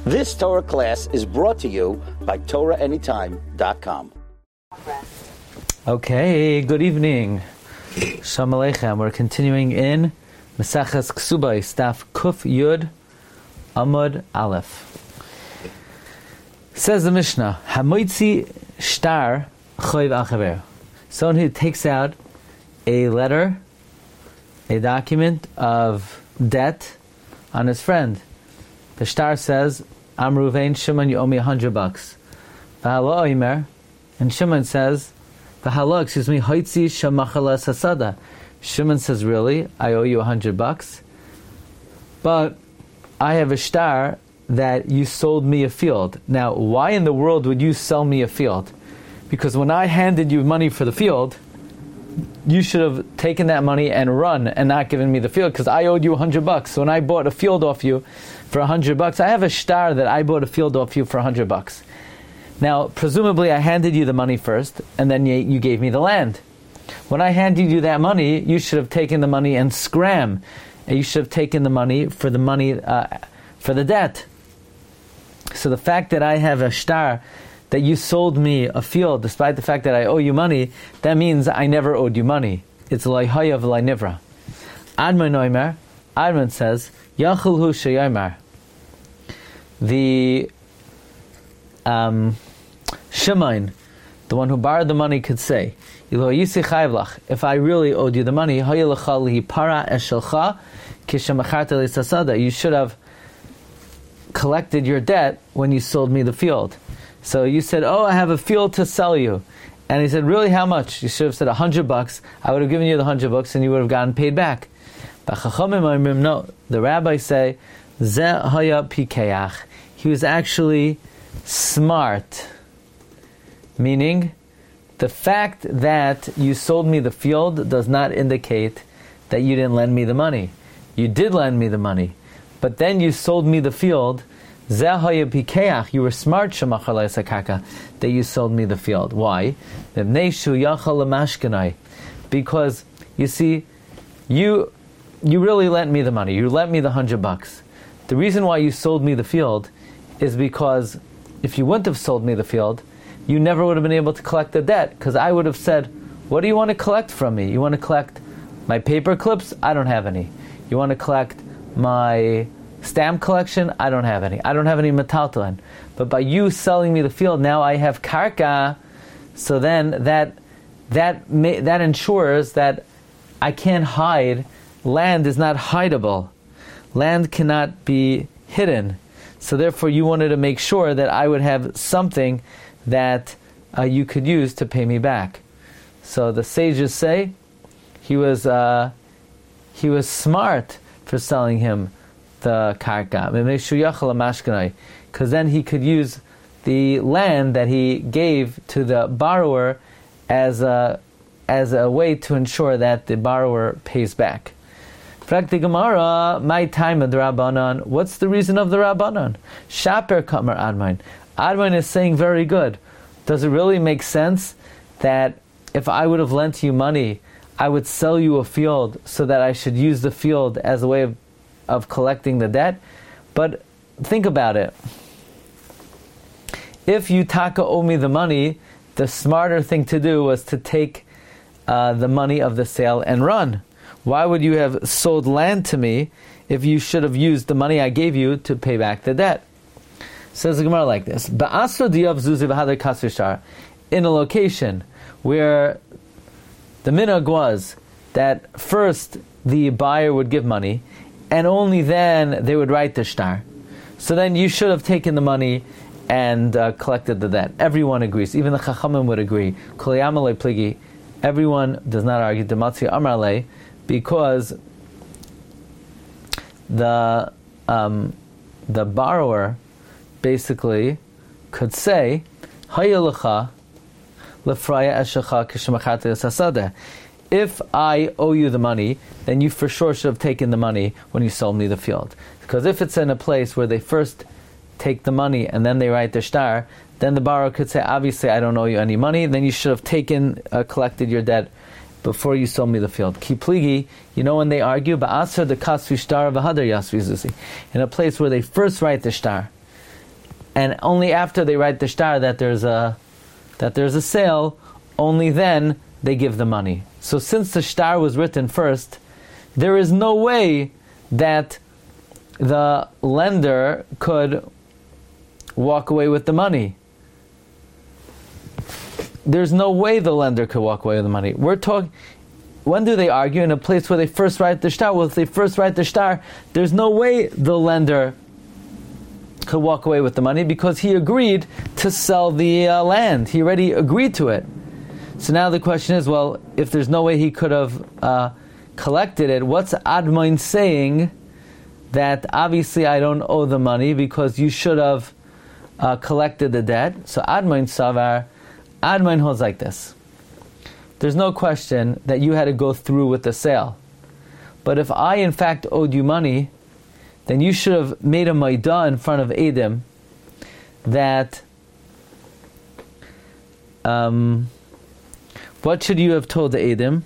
This Torah class is brought to you by TorahAnytime.com. Okay, good evening. Shalom Aleichem. We're continuing in Maseches Ksubos, Staf Kuf Yud Amud Aleph. Says the Mishnah, Hamoitzi Shtar Choiv Achaver. Someone who takes out a letter, a document of debt on his friend. The shtar says, Am Ruvain, Shimon, you owe me $100. V'halo oimer, and Shimon says, V'halo, hoitzi shamachala sasada. Shimon says, really? I owe you $100? But I have a shtar that you sold me a field. Now, why in the world would you sell me a field? Because when I handed you money for the field, you should have taken that money and run and not given me the field, because I owed you $100. So when I bought a field off you for $100, I have a shtar that I bought a field off you for $100. Now, presumably I handed you the money first, and then you gave me the land. When I handed you that money, you should have taken the money and scram. You should have taken the money for the debt. So the fact that I have a shtar that you sold me a field, despite the fact that I owe you money, that means I never owed you money. It's loy haya v'loy nivra. Admon oimer, Admon says, Yachul hu sheyomer. The Shimon, the one who borrowed the money, could say, if I really owed you the money, you should have collected your debt when you sold me the field. So you said, oh, I have a field to sell you. And he said, really, how much? You should have said $100. I would have given you the $100 and you would have gotten paid back. But no, the rabbis say, Zeh haya pikeach. He was actually smart. Meaning, the fact that you sold me the field does not indicate that you didn't lend me the money. You did lend me the money. But then you sold me the field. Zeh haya pikeach. You were smart, shemachar sakaka, that you sold me the field. Why? Because, you see, you really lent me the money. You lent me the $100. The reason why you sold me the field is because if you wouldn't have sold me the field, you never would have been able to collect the debt, because I would have said, what do you want to collect from me? You want to collect my paper clips? I don't have any. You want to collect my stamp collection? I don't have any. I don't have any metaltalin. But by you selling me the field, now I have karka, so then that ensures that I can't hide. Land is not hideable. Land cannot be hidden. So therefore you wanted to make sure that I would have something that you could use to pay me back. So the sages say he was smart for selling him the karka, because then he could use the land that he gave to the borrower as a way to ensure that the borrower pays back. Frakti Gemara, my time of the Rabbanan. What's the reason of the Rabbanan? Shaper Kamar Admon. Admon is saying very good. Does it really make sense that if I would have lent you money, I would sell you a field so that I should use the field as a way of collecting the debt? But think about it. If you taka owe me the money, the smarter thing to do was to take the money of the sale and run. Why would you have sold land to me if you should have used the money I gave you to pay back the debt? Says the Gemara like this: in a location where the minhag was that first the buyer would give money, and only then they would write the shtar. So then you should have taken the money and collected the debt. Everyone agrees. Even the Chachamim would agree. Everyone does not argue. Dematzi Amrale, because the borrower basically could say, if I owe you the money, then you for sure should have taken the money when you sold me the field. Because if it's in a place where they first take the money and then they write the shtar, then the borrower could say, obviously I don't owe you any money, then you should have collected your debt before you sold me the field. Kipligi, you know when they argue, ba'asar de kasvi shtar v'hadar yasvi zuzi, in a place where they first write the shtar, and only after they write the shtar that there's a sale, only then they give the money. So since the shtar was written first, there is no way that the lender could walk away with the money. There's no way the lender could walk away with the money. We're talking, when do they argue? In a place where they first write the shtar. Well, if they first write the shtar, there's no way the lender could walk away with the money because he agreed to sell the land. He already agreed to it. So now the question is, well, if there's no way he could have collected it, what's Admon saying that obviously I don't owe the money because you should have collected the debt? So Admon holds like this. There's no question that you had to go through with the sale. But if I in fact owed you money, then you should have made a maidah in front of Eidim that what should you have told the Eidim?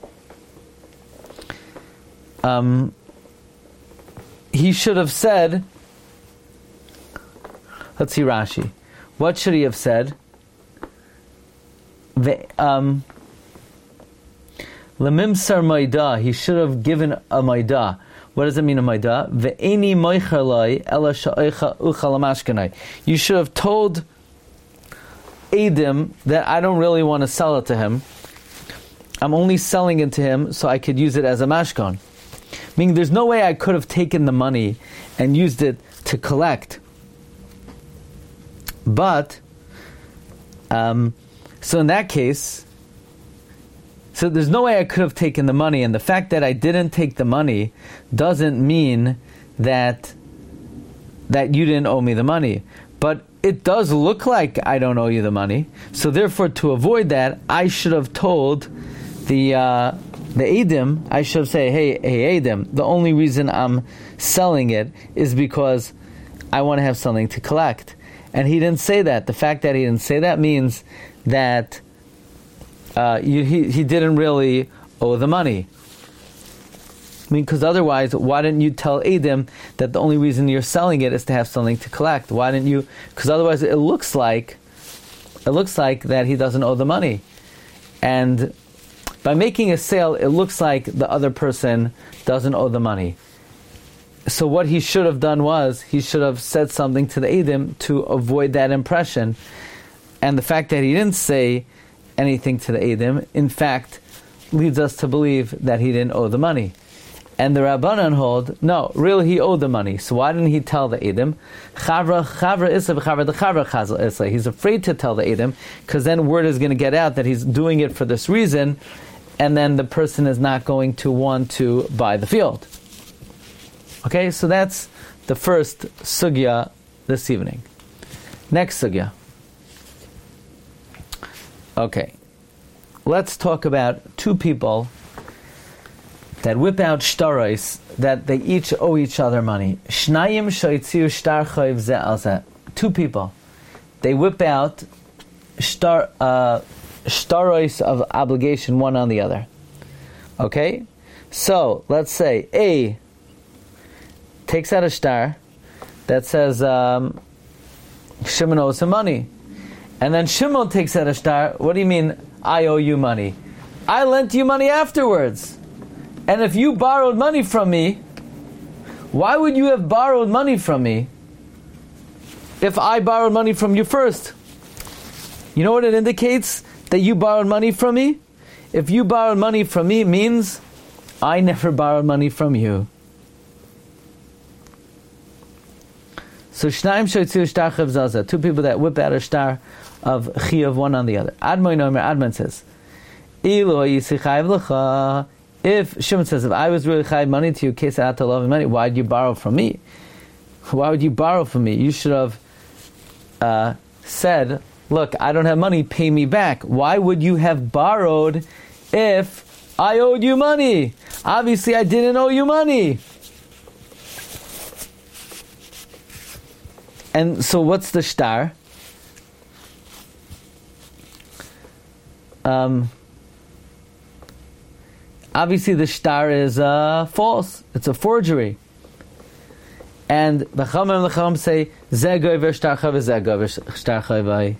He should have said, let's see Rashi. What should he have said? Lemimsar maidah. He should have given a maidah. What does it mean, a maidah? Ve'eni moichalai ela sha'oicha uchal amashkanai. You should have told Eidim that I don't really want to sell it to him. I'm only selling it to him so I could use it as a mashkon. Meaning there's no way I could have taken the money and used it to collect. But, so in that case, so there's no way I could have taken the money, and the fact that I didn't take the money doesn't mean that you didn't owe me the money. But it does look like I don't owe you the money. So therefore, to avoid that, I should have told the Eidim, I should say, hey Eidim, the only reason I'm selling it is because I want to have something to collect. And he didn't say that. The fact that he didn't say that means that he didn't really owe the money. I mean, because otherwise, why didn't you tell Eidim that the only reason you're selling it is to have something to collect? Why didn't you? Because otherwise, it looks like that he doesn't owe the money, and by making a sale, it looks like the other person doesn't owe the money. So what he should have done was he should have said something to the Eidim to avoid that impression, and the fact that he didn't say anything to the Eidim, in fact, leads us to believe that he didn't owe the money. And the Rabbanan hold, no, really he owed the money. So why didn't he tell the Eidim? He's afraid to tell the Eidim, because then word is going to get out that he's doing it for this reason, and then the person is not going to want to buy the field. Okay, so that's the first sugya this evening. Next sugya. Okay, let's talk about two people that whip out shtaros, that they each owe each other money. Shnayim shoitziu shtar chayv ze al ze. Two people, they whip out shtaros of obligation one on the other. Okay, so let's say A takes out a shtar that says Shimon owes him money, and then Shimon takes out a shtar. What do you mean I owe you money? I lent you money afterwards. And if you borrowed money from me, why would you have borrowed money from me if I borrowed money from you first? You know what it indicates that you borrowed money from me? If you borrowed money from me, means I never borrowed money from you. So Shnaim shoitziu shtar chav zaza, two people that whip out a shtar of chiyuv one on the other. Admon says, Ilo yisichayv lecha. If Shimon says, if I was really chayav money to you, case I had to love money, why did you borrow from me? Why would you borrow from me? You should have said, look, I don't have money, pay me back. Why would you have borrowed if I owed you money? Obviously, I didn't owe you money. And so what's the shtar? Obviously the shtar is false. It's a forgery. And the Chachamim say, Zeh goiver shtar chayva, Zeh goiver shtar chayva.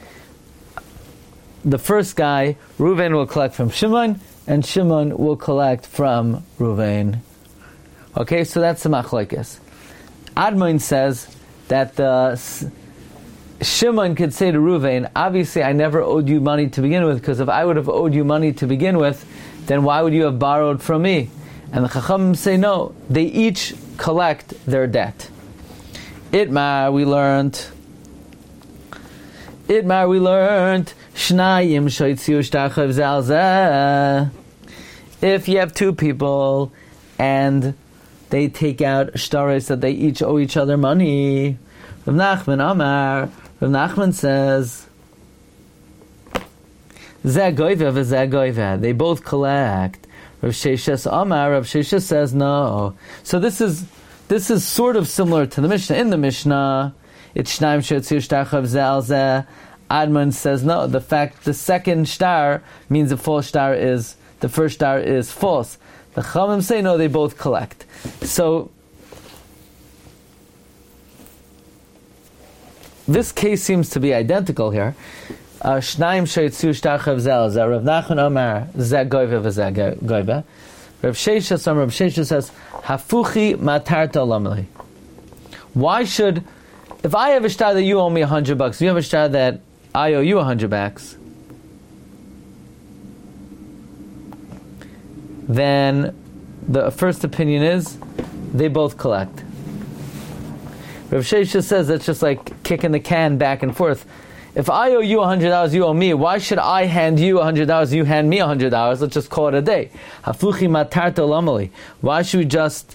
The first guy, Reuven will collect from Shimon, and Shimon will collect from Reuven. Okay, so that's the machlokes. Admon says that Shimon could say to Reuven, obviously I never owed you money to begin with, because if I would have owed you money to begin with, then why would you have borrowed from me? And the Chachamim say no, they each collect their debt. Itmar, we learned, Shnayim shoytziu shtar chayv zeh zeh. If you have two people and they take out shtaros that they each owe each other money, Rav Nachman Amar, Rav Nachman says, Zeh goyveh v'zeh goyveh. They both collect. Rav Sheshes Amar, Rav Sheshes says no. So this is sort of similar to the Mishnah. In the Mishnah, it's Shnayim shoytziu shtar chayv zeh zeh. Admon says no. The second shtar means the first shtar is false. The Chachamim say no, they both collect. So this case seems to be identical here. Shnayim shoytziu shtar chayv zeh zeh. Rav Nachman Amar zeh goyveh v'zeh goyveh. Rav Sheshes says hafuchi matarta lamli. Why should, if I have a shtar that you owe me $100, you have a shtar that I owe you $100, then the first opinion is they both collect. Rav Sheshes says that's just like kicking the can back and forth. If I owe you $100, you owe me. Why should I hand you $100, you hand me $100? Let's just call it a day. Hafuchi matarta lamali. Why should we just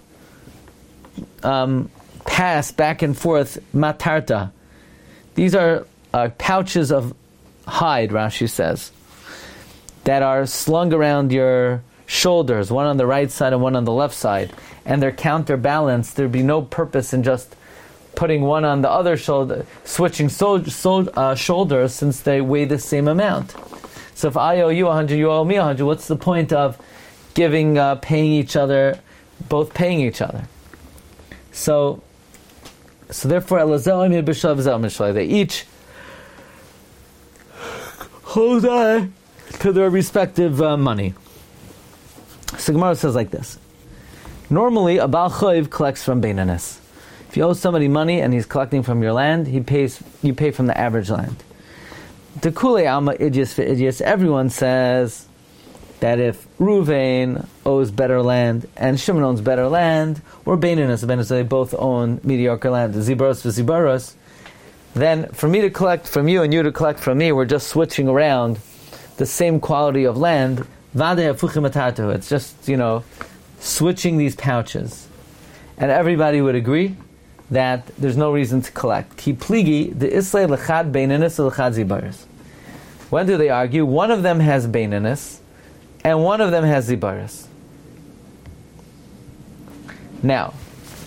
pass back and forth matarta? These are pouches of hide, Rashi says, that are slung around your shoulders, one on the right side and one on the left side, and they're counterbalanced. There'd be no purpose in just putting one on the other shoulder, switching shoulders, since they weigh the same amount. So if I owe you 100, you owe me 100, what's the point of paying each other, both paying each other? So therefore, they each hold on to their respective money. So Gemara says like this. Normally, a Baal Choiv collects from Beinanis. If you owe somebody money and he's collecting from your land, you pay from the average land. The Kulei Alma Idias for Idias, everyone says that if Reuven owes better land and Shimon owns better land, or Beinanis, they both own mediocre land, Zibaros for Zibaros, then for me to collect from you and you to collect from me, we're just switching around the same quality of land. It's just, switching these pouches. And everybody would agree that there's no reason to collect. Ki pligi, the islay lechad beinanis lechad zibaris. When do they argue? One of them has beinanis, and one of them has zibaris. Now,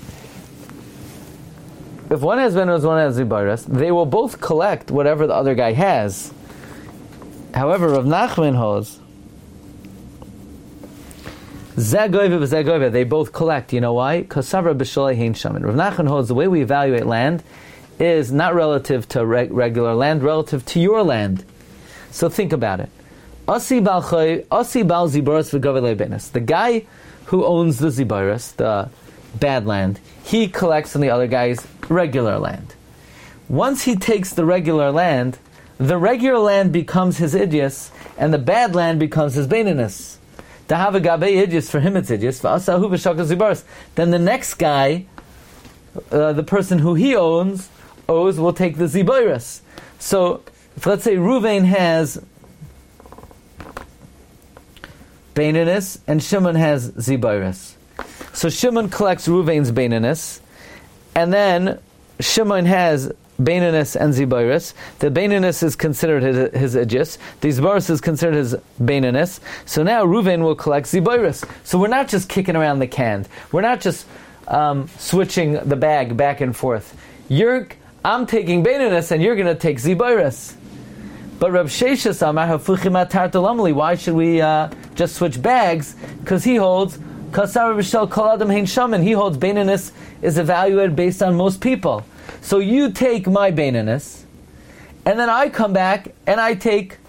if one has beinanis, one has zibaris, they will both collect whatever the other guy has. However, Rav Nachman holds, they both collect. You know why? Because Rav Nachman holds the way we evaluate land is not relative to regular land, relative to your land. So think about it. The guy who owns the zibaris, the bad land, he collects on the other guy's regular land. Once he takes the regular land becomes his idias, and the bad land becomes his beinanis. To have a gabe idias, for him it's idias. Then the next guy, the person who he owes, will take the zibaris. So, if let's say Reuven has beinanis and Shimon has zibaris. So Shimon collects Reuven's beinanis, and then Shimon has beinanis and zibaris. The beinanis is considered his idias. The zibaris is considered his beinanis. So now Reuven will collect zibaris. So we're not just kicking around the can. We're not just switching the bag back and forth. I'm taking beinanis and you're going to take zibaris. But Reb Sheshes Amar hafuchi matarta lamli. Why should we just switch bags? Because he holds Kasar B'Shel Kol Adam Hein Shaman. He holds Beinonus is evaluated based on most people. So you take my Beinonus, and then I come back and I take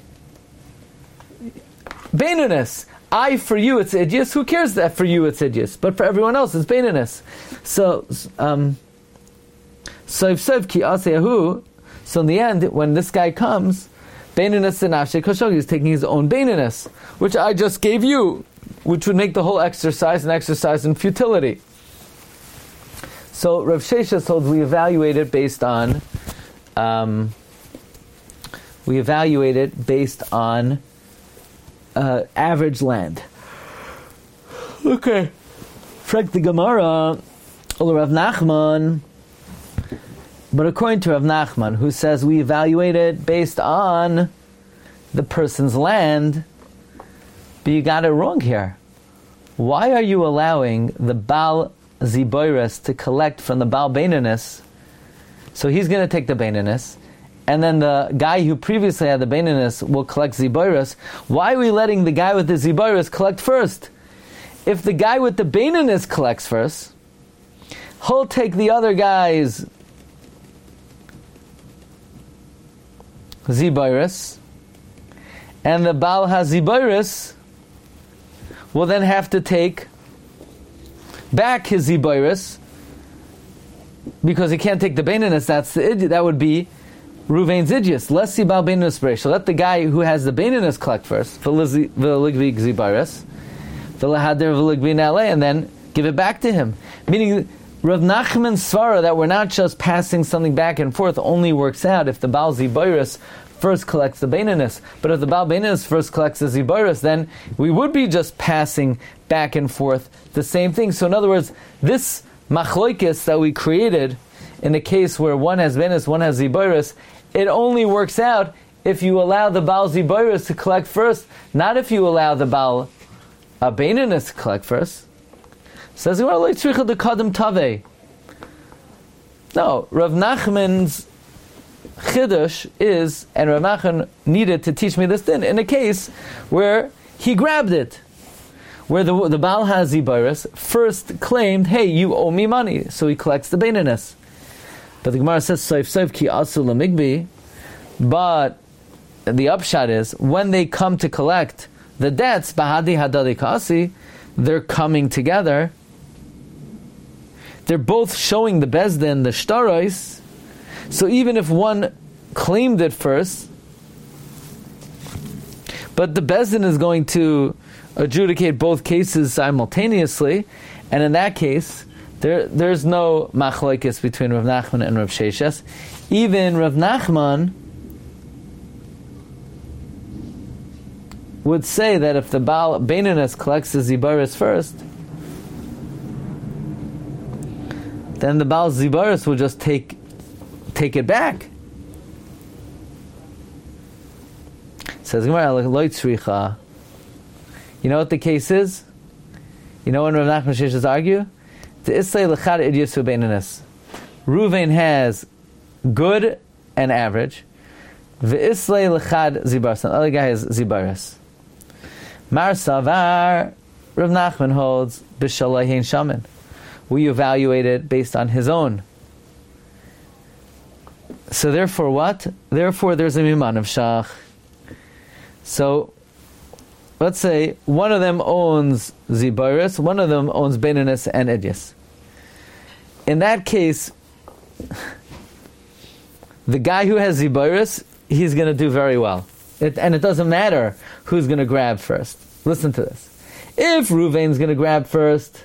Beinonus. For you it's Idius. Who cares that for you it's Idius? But for everyone else it's Beinonus. So in the end, when this guy comes, Beinonus and Ashe Koshogi is taking his own Beinonus, which I just gave you, which would make the whole exercise an exercise in futility. So Rav Sheshes holds we evaluate it based on average land. Okay. Frag the Gemara, Rav Nachman. But according to Rav Nachman, who says we evaluate it based on the person's land, but you got it wrong here. Why are you allowing the Baal Ziboris to collect from the Baal Beinonus? So he's going to take the Beinonus, and then the guy who previously had the Beinonus will collect Ziboris. Why are we letting the guy with the Ziboris collect first? If the guy with the Beinonus collects first, he'll take the other guy's Ziboris, and the Baal HaZiboris will then have to take back his Ziboris because he can't take the Beinonus. That would be Ruvain's Idius. Let's see Baal Beinonus Breish. So let the guy who has the Beinonus collect first, V'ligvi Ziboris, V'lehader V'ligvi Nale, and then give it back to him. Meaning, Rav Nachman's svara that we're not just passing something back and forth only works out if the Baal Ziboris first collects the Beinonus. But if the Baal Beinonus first collects the Ziboris, then we would be just passing back and forth the same thing. So in other words, this machloikis that we created in a case where one has Beinonus, one has Ziboris, it only works out if you allow the Baal Ziboris to collect first, not if you allow the Baal Beinonus to collect first. Says, no, Rav Nachman's Chiddush is, and Rav Nachman needed to teach me this din, in a case where he grabbed it, where the Baal HaZiboris first claimed, hey, you owe me money, so he collects the Beinonus. But the Gemara says, Soif ki asu lamigbi, but the upshot is, when they come to collect the debts, Bahadi Hadadi Kasi, they're coming together. They're both showing the Bezdin, the Shtaros. So even if one claimed it first, but the Bezdin is going to adjudicate both cases simultaneously, and in that case, there's no machlokes between Rav Nachman and Rav Sheshes. Even Rav Nachman would say that if the Baal Beinonus collects the Ziboris first, then the Baal Ziboris will just take it back. Says Gemara, you know what the case is? You know when Rav Nachman Sheshes argue? The Islay L'chad Idyasu Beinonus. Ruvain has good and average. The Islay L'chad Ziboris. The other guy has Ziboris. Mar Savar, Rav Nachman holds B'Shalai Hein Shaman. We evaluate it based on his own. So therefore what? Therefore there's a Miman of Shach. So, let's say one of them owns Ziboris, one of them owns Beinonus and Idius. In that case, the guy who has Ziboris, he's going to do very well. And it doesn't matter who's going to grab first. Listen to this. If Ruvain's going to grab first,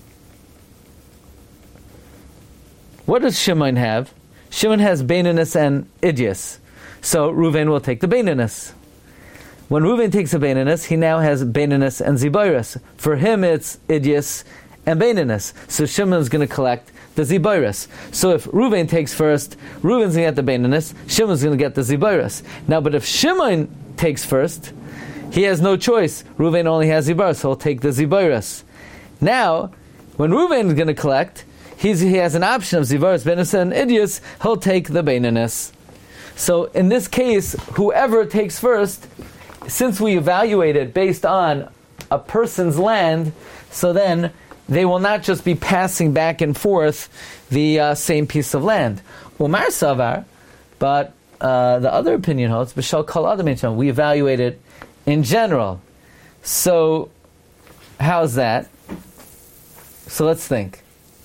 what does Shimon have? Shimon has Beinonus and Idius. So Ruvain will take the Beinonus. When Ruvain takes a Beinonus, he now has Beinonus and Ziboris. For him, it's Idius and Beinonus. So Shimon's going to collect the Ziboris. So if Ruvain takes first, Ruvain's going to get the Beinonus, Shimon's going to get the Ziboris. Now, but if Shimon takes first, he has no choice. Ruvain only has Ziboris, so he'll take the Ziboris. Now, when Ruvain is going to collect, he has an option of Ziboris, Beinonus, and Idius, he'll take the Beinonus. So in this case, whoever takes first, since we evaluate it based on a person's land, so then they will not just be passing back and forth the same piece of land. Umar Savar, but the other opinion holds, B'shal Kol Adam, we evaluate it in general. So, how's that? So let's think.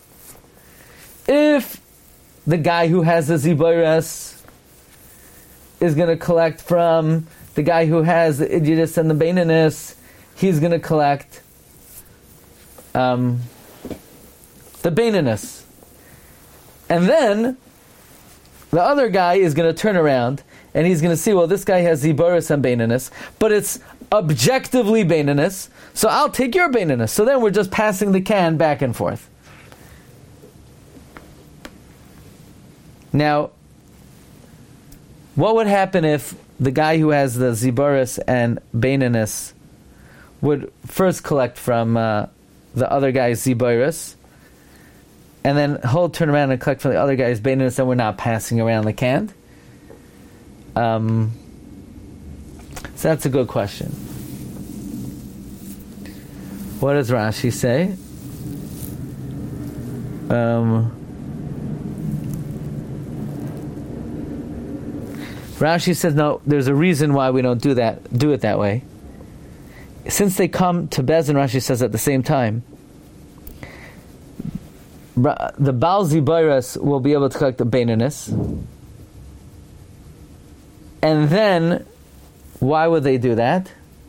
If the guy who has the Ziboris is going to collect from the guy who has the Idiotis and the Baininus, he's going to collect the Baininus. And then the other guy is going to turn around and he's going to see, well, this guy has Ziboris and Baininus, but it's objectively Baininus, so I'll take your Baininus. So then we're just passing the can back and forth. Now, what would happen if the guy who has the Ziboris and Baininus would first collect from the other guy's Ziboris, and then he'll turn around and collect from the other guy's Baininus, and we're not passing around the can? So that's a good question. What does Rashi say? Rashi says, no, there's a reason why we don't do it that way. Since they come to Bezin, Rashi says at the same time, the Baal Ziboris will be able to collect the Baininus. And then, why would they do that?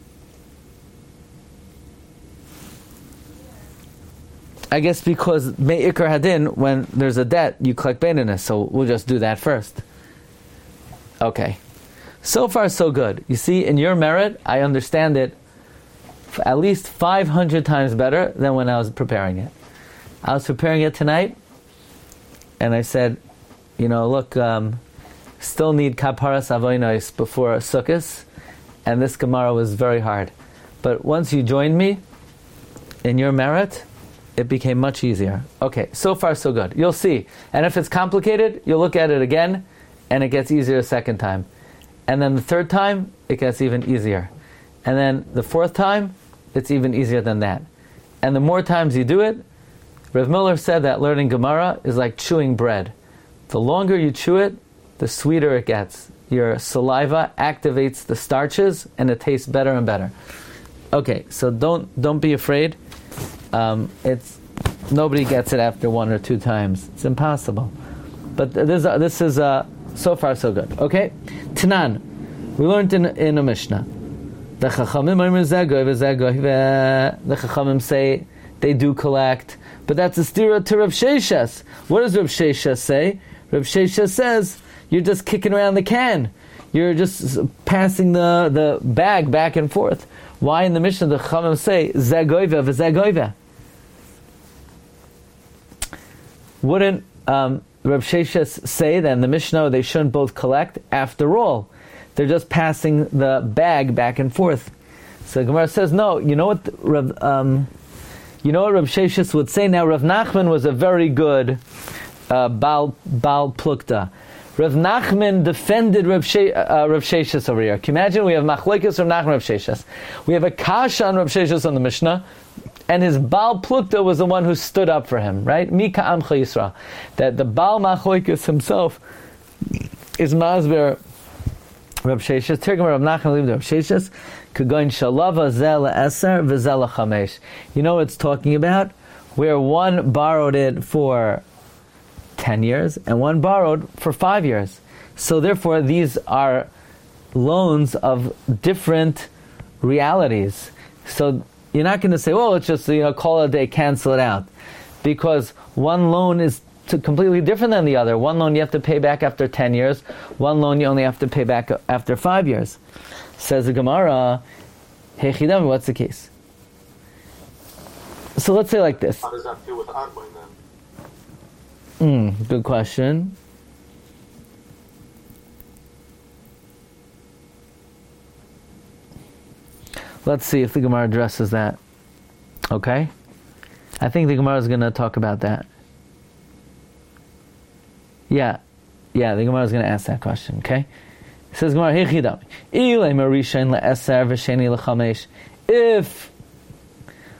I guess because Me'ikar Hadin, when there's a debt, you collect Baininus, so we'll just do that first. Okay. So far, so good. You see, in your merit, I understand it at least 500 times better than when I was preparing it. I was preparing it tonight, and I said, look, still need Kaparas Avonos before Sukkos, and this Gemara was very hard. But once you joined me, in your merit, it became much easier. Okay, so far, so good. You'll see. And if it's complicated, you'll look at it again, and it gets easier a second time. And then the third time, it gets even easier. And then the fourth time, it's even easier than that. And the more times you do it, Rav Miller said that learning Gemara is like chewing bread. The longer you chew it, the sweeter it gets. Your saliva activates the starches, and it tastes better and better. Okay, so don't be afraid. It's nobody gets it after one or two times. It's impossible. But this is so far so good. Okay, Tanan, we learned in a Mishnah. The Chachamim say they do collect, but that's a stira to Rav Sheshes. What does Rav Sheshes say? Rav Sheshes says you're just kicking around the can. You're just passing the bag back and forth. Why in the Mishnah the Chachamim say zagoiva v'zagoiva? Wouldn't Rav Sheshes say that in the Mishnah they shouldn't both collect? After all, they're just passing the bag back and forth. So the Gemara says, no, you know what Rav Sheshes would say? Now, Rav Nachman was a very good Baal Plukta. Rav Nachman defended Rav Sheshes over here. Can you imagine? We have Machlokes Rav Nachman, Rav Sheshes. We have a Kasha on Rav Sheshes on the Mishnah, and his Baal Plukta was the one who stood up for him, right? Mika Amcha Yisra. That the Baal Machlokes himself is Masber Rav Sheshes. Tirgum Rav Nachman leave Rav Sheshes. Kagoin Shalava Zel Eser V'Zel Chamesh. You know what it's talking about? Where one borrowed it for 10 years and one borrowed for 5 years. So therefore, these are loans of different realities. So you're not going to say, well, it's just call it a day, cancel it out, because one loan is completely different than the other. One loan you have to pay back after 10 years. One loan you only have to pay back after 5 years. Says the Gemara, hey Chidam, what's the case? So let's say like this. How does that feel with Arbon then? Good question. Let's see if the Gemara addresses that. Okay? I think the Gemara is going to talk about that. Yeah, the Gemara is going to ask that question, okay? It says Gemara, if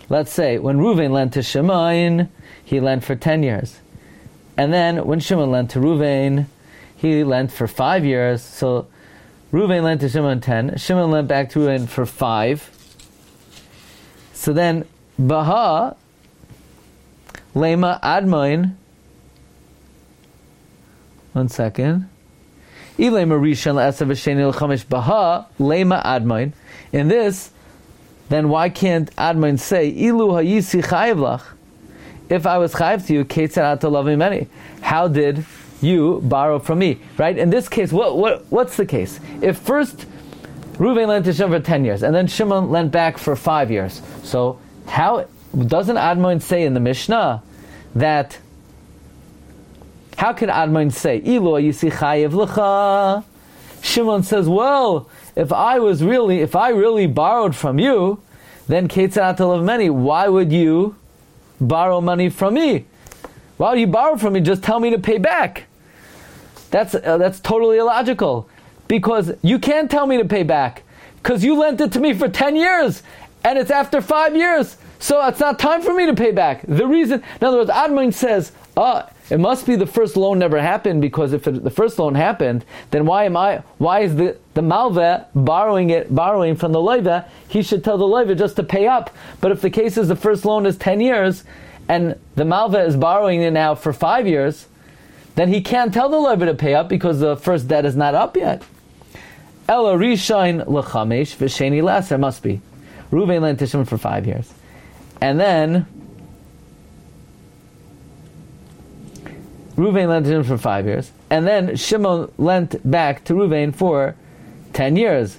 let's say, when Reuven lent to Shimon, he lent for 10 years. And then when Shimon lent to Reuven, he lent for 5 years. So Reuven lent to Shimon 10, Shimon lent back to Reuven for 5. So then, Baha, Lema Admoin, one second. Ilema Rishon L'Esav V'Sheni L'Chamesh Baha, Lema Admoin. In this, then why can't Admoin say, Ilu ha'yisi chayiv lach? If I was chayiv to you, Ketzad ato lavi meni? How did you borrow from me? Right? In this case, what's the case? If first Reuven lent to Shimon for 10 years, and then Shimon lent back for 5 years. So how doesn't Admoin say in the Mishnah that, how can Admoin say, Ilu ha'yisi chayiv l'cha? Shimon says, well, if I really borrowed from you, then Ketzad ato lavi meni, why would you borrow money from me? Why would you borrow from me? Just tell me to pay back. That's totally illogical. Because you can't tell me to pay back. Because you lent it to me for 10 years. And it's after 5 years. So it's not time for me to pay back. The reason, in other words, Admoin says, it must be the first loan never happened, because if the first loan happened, then why is the Malveh borrowing from the Loiveh? He should tell the Loiveh just to pay up. But if the case is the first loan is 10 years, and the Malveh is borrowing it now for 5 years, then he can't tell the Loiveh to pay up because the first debt is not up yet. Ela Rishain L'Chamesh V'Sheni L'Aser, must be. Reuven lent to Shimon for 5 years. And then Reuven lent to Shimon for 5 years. And then Shimon lent back to Reuven for 10 years.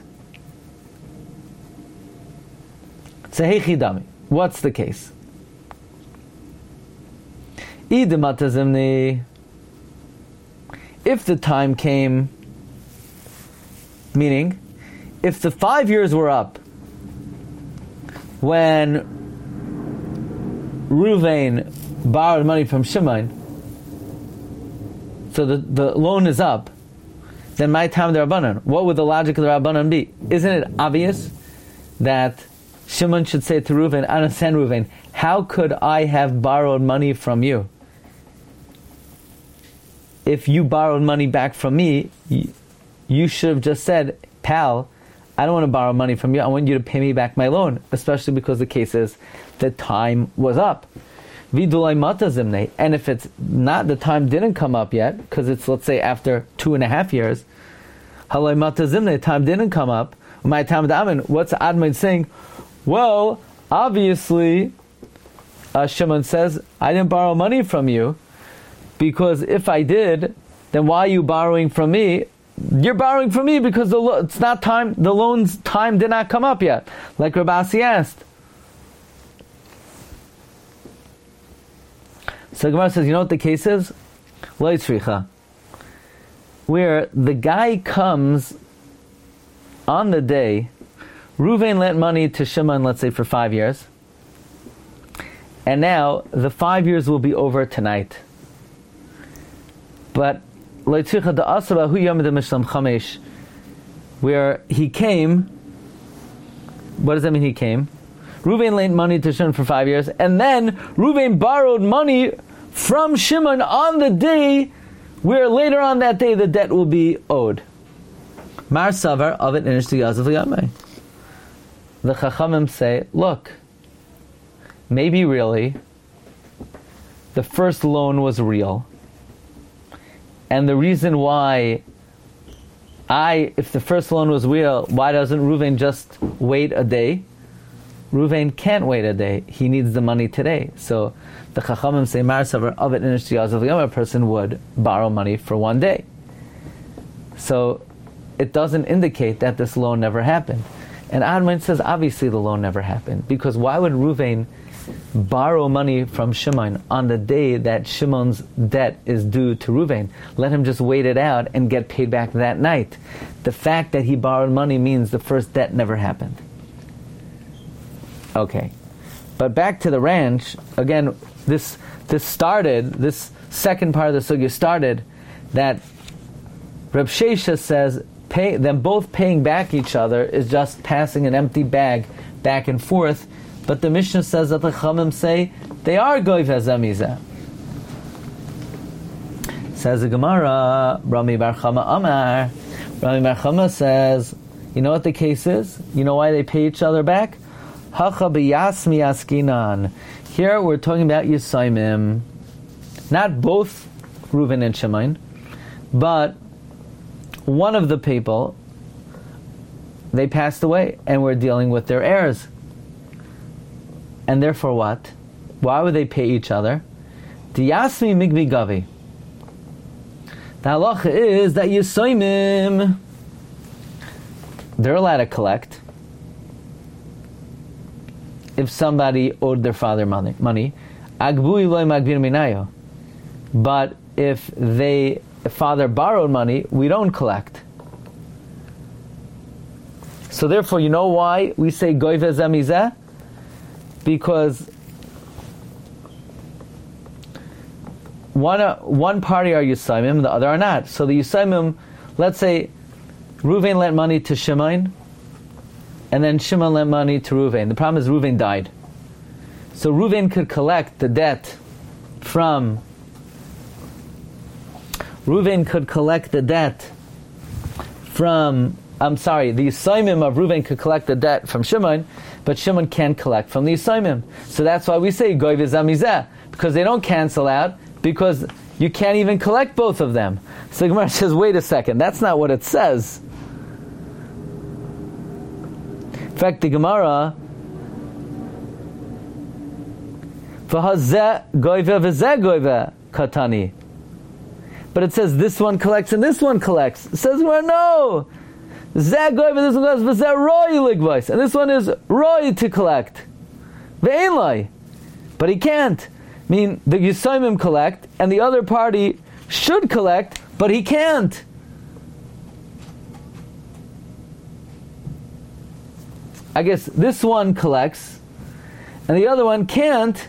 Sehechidami. What's the case? Idimatazimni. If the time came, meaning, if the 5 years were up when Reuven borrowed money from Shimon, so the loan is up, then my time the Rabbanan, what would the logic of the Rabbanan be? Isn't it obvious that Shimon should say to Reuven, I understand Reuven, how could I have borrowed money from you? If you borrowed money back from me, you should have just said, pal, I don't want to borrow money from you, I want you to pay me back my loan, especially because the case is the time was up. And if it's not, the time didn't come up yet, because it's, let's say, after 2.5 years, time didn't come up, my time damin, what's Admoin saying? Well, obviously, Shimon says, I didn't borrow money from you, because if I did, then why are you borrowing from me? You're borrowing from me because it's not time. The loan's time did not come up yet, like Rabasi asked. So Gemara says, you know what the case is? Lo yitzricha, where the guy comes on the day, Reuven lent money to Shimon, let's say for 5 years, and now the 5 years will be over tonight. But where he came, what does that mean he came? Reuven lent money to Shimon for 5 years, and then Reuven borrowed money from Shimon on the day where later on that day the debt will be owed. Mar Savar of it inish to Yazav Yamei. The Chachamim say, look, maybe really the first loan was real. And the reason why if the first loan was real, why doesn't Reuven just wait a day? Reuven can't wait a day. He needs the money today. So the Chachamim say, Mar Savar of it inish to Yazav Yamei, a person would borrow money for 1 day. So it doesn't indicate that this loan never happened. And Admoin says, obviously the loan never happened. Because why would Reuven borrow money from Shimon on the day that Shimon's debt is due to Reuven? Let him just wait it out and get paid back that night. The fact that he borrowed money means the first debt never happened. Okay. But back to the ranch, again, this second part of the sugya started that Reb Shesha says them both paying back each other is just passing an empty bag back and forth, But the Mishnah says that the Chachamim say they are goyve zamizeh. Says the Gemara, Rami Bar Chama Amar. Rami Bar Chama says, you know what the case is? You know why they pay each other back? Hacha b'yasmi askinan. Here we're talking about Yisayimim. Not both Reuven and Shimon, but one of the people, they passed away, and we're dealing with their heirs. And therefore what? Why would they pay each other? Diyasmi migbi gavi. The halacha is that Yisayimim, they're allowed to collect. If somebody owed their father money, agbui loy magbir minayo. But if father borrowed money, we don't collect. So therefore, you know why we say goyve zamizeh? Because one party are Yisayimim, the other are not. So the Yisayimim, let's say Reuven lent money to Shimon, and then Shimon lent money to Reuven. The problem is Reuven died. So Reuven could collect the debt from the Yisayimim of Reuven could collect the debt from Shimon, but Shimon can't collect from the Yisayimim. So that's why we say goyve zamizeh, because they don't cancel out, because you can't even collect both of them. So the Gemara says, wait a second, that's not what it says. In fact, the Gemara, v'hazeh goyve v'zeh goyve katani. But it says this one collects and this one collects. It says, well, no. Zeh goyve, this one collects, v'zeh roi ligvais. And this one is roi to collect. Ve'ein lai. But he can't. I mean, the Yisayimim collect, and the other party should collect, but he can't. I guess this one collects, and the other one can't,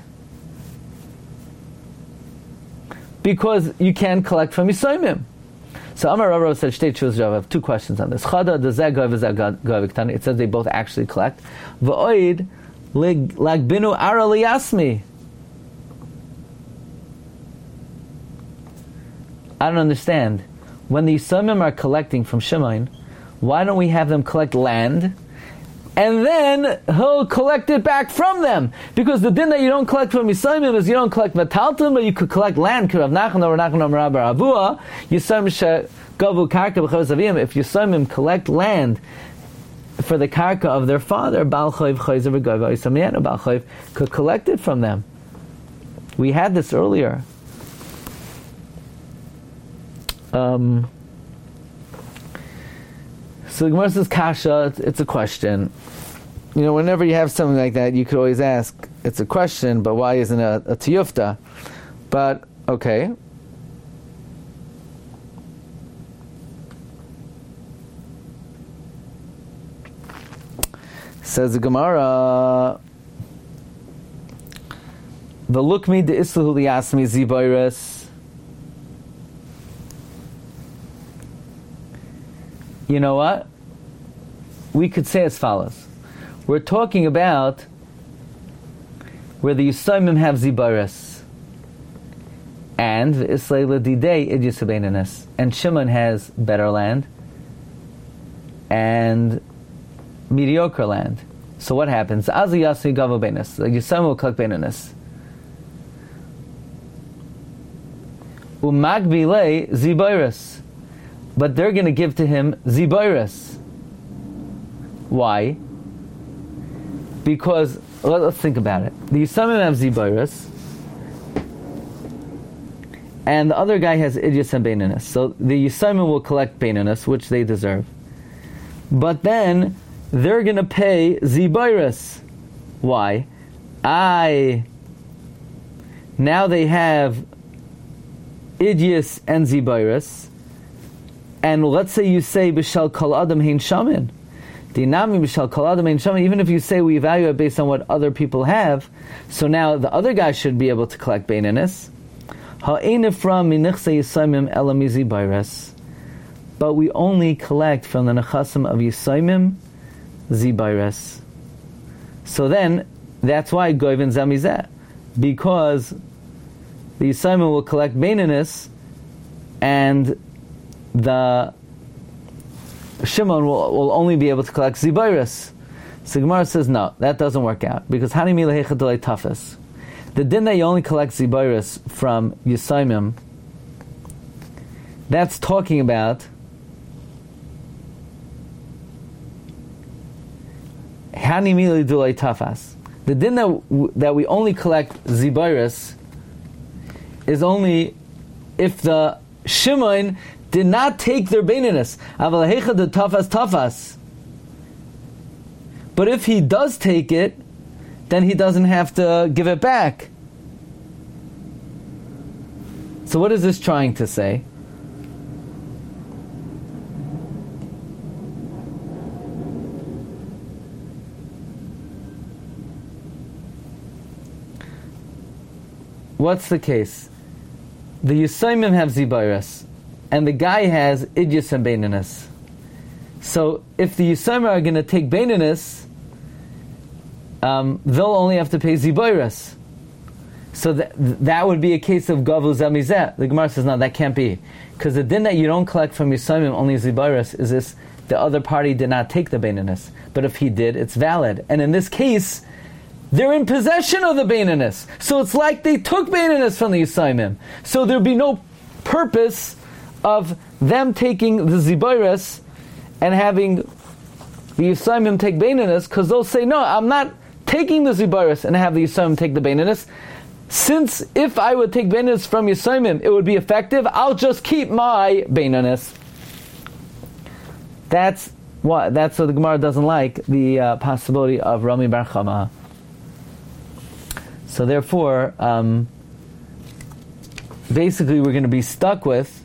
because you can't collect from Yisayimim. So Amar Rav said, Shtei Tshuvos, I have two questions on this. Chada, the Zeh goyve v'zeh goyve ktani. It says they both actually collect. V'oid, lagbinu ara liyasmi. I don't understand. When the Yisayimim are collecting from Shimon, why don't we have them collect land, and then he'll collect it back from them? Because the din that you don't collect from Yisayimim is you don't collect metalton, but you could collect land. If Yisayimim collect land for the karka of their father, Baal Chayv Chayzer v'Goyva Yisayim, Baal Chayv could collect it from them. We had this earlier. So the Gemara says kasha, it's a question. You know, whenever you have something like that, you could always ask, it's a question, but why isn't it a tiyufta? But, okay. Says the Gemara, V'lukmi de'isluhu liyasmi zibayres. You know what? We could say as follows. We're talking about where the Yisayimim have zibaris, and the Islayla Didei Idyas Habeinanis, and Shimon has better land and mediocre land. So what happens? Azi Yasmi Gavo Beinas. The Yisayimim will collect Beinanis. Umagbilei zibaris. But they're going to give to him zibayras. Why? Because, let's think about it. The Yisayimim have zibayras, and the other guy has idyas and beinanis. So the Yisayimim will collect beinanis, which they deserve. But then, they're going to pay zibayras. Why? Now they have idyas and zibayras, and let's say you say b'shal kol adam hein shamin, dinami b'shal kol adam hein shamin. Even if you say we evaluate based on what other people have, so now the other guy should be able to collect beinanis. Ha'enifra minichse Yisayimim elamizi bayres, but we only collect from the nechasim of Yisayimim zibayres. So then that's why Goyven Zamizeh, because the Yisraelim will collect Beinanis, and the Shimon will only be able to collect Zibayris. So Gemara says, no, that doesn't work out, because Hani Milahecha Delay Tafas. The din that you only collect Zibayris from Yisraelim, that's talking about Hani Milahecha Delay Tafas. The din that we only collect Zibayris is only if the Shimon did not take their Beinanis. Aval Hecha de Tafas Tafas. But if he does take it, then he doesn't have to give it back. So what is this trying to say? What's the case? The Yisraelim have Zibayras, and the guy has Idyas and Beinanis. So if the Yisraelim are going to take Beinanis, they'll only have to pay Zibayras. So that would be a case of Gavu Zamizeh. The Gemara says, no, that can't be. Because the din that you don't collect from Yisraelim, only Zibayras, is this: the other party did not take the Beinanis. But if he did, it's valid. And in this case, they're in possession of the Beinanis. So it's like they took Beinanis from the Yisraelim. So there'd be no purpose of them taking the Zibayras and having the Yisraelim take Beinanis, because they'll say, no, I'm not taking the Zibayras and have the Yisraelim take the Beinanis. Since if I would take Beinanis from Yisraelim, it would be effective, I'll just keep my Beinanis. That's what the Gemara doesn't like, the possibility of Rami Bar Chama. So therefore, basically we're going to be stuck with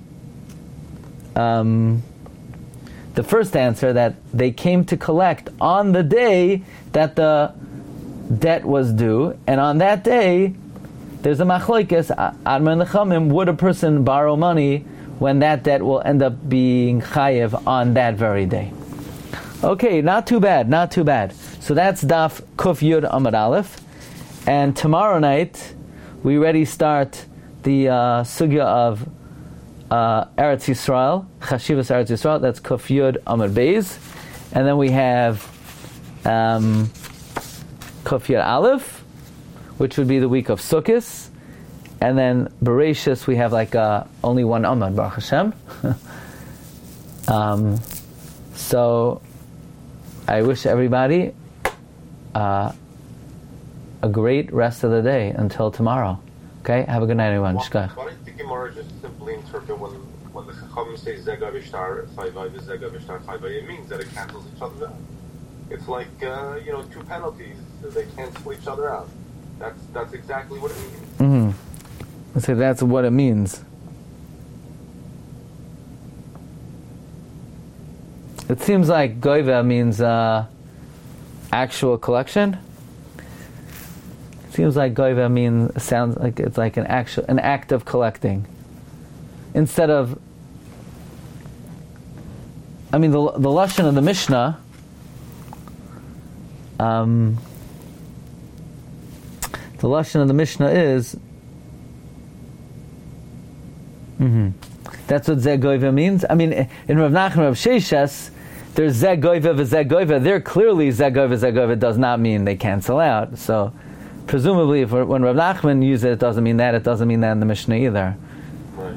the first answer, that they came to collect on the day that the debt was due, and on that day there's a machlokes, Admar and Chachamim, would a person borrow money when that debt will end up being chayev on that very day? Okay, not too bad. So that's Daf Kuf Yud Amud Aleph, and tomorrow night we already start the sugya of Eretz Yisrael, Chashivas Eretz Yisrael. That's Kuf Yud Amud Beis, and then we have Kuf Yud Aleph, which would be the week of Sukkot, and then Bereshis we have like only one Amud, Baruch Hashem. So I wish everybody a great rest of the day until tomorrow. Okay, have a good night, everyone. Why don't the Gemara just simply interpret when the Chachamim say Zega Vishtar Chayvai Zega Vishtar Chayvai, it means that it cancels each other out. It's like two penalties, they cancel each other out. That's exactly what it means. Mm-hmm. So that's what it means. It seems like Goiva means actual collection. It seems like Goiva sounds like it's like an act of collecting. Instead of, the lashon of the Mishnah, the lashon of the Mishnah is, that's what Zeh Goiva means. In Rav Nachman, Rav Sheshes, there's Zeh Goiva v'Zeh Goiva. There clearly Zeh Goiva does not mean they cancel out. So presumably, when Rav Nachman uses it, it doesn't mean that. It doesn't mean that in the Mishnah either. Right.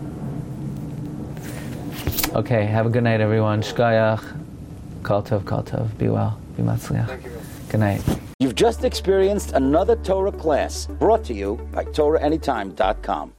Okay, have a good night, everyone. Shkayach. Kol tov. Be well. Be matzliach. Thank you. Good night. You've just experienced another Torah class brought to you by TorahAnytime.com.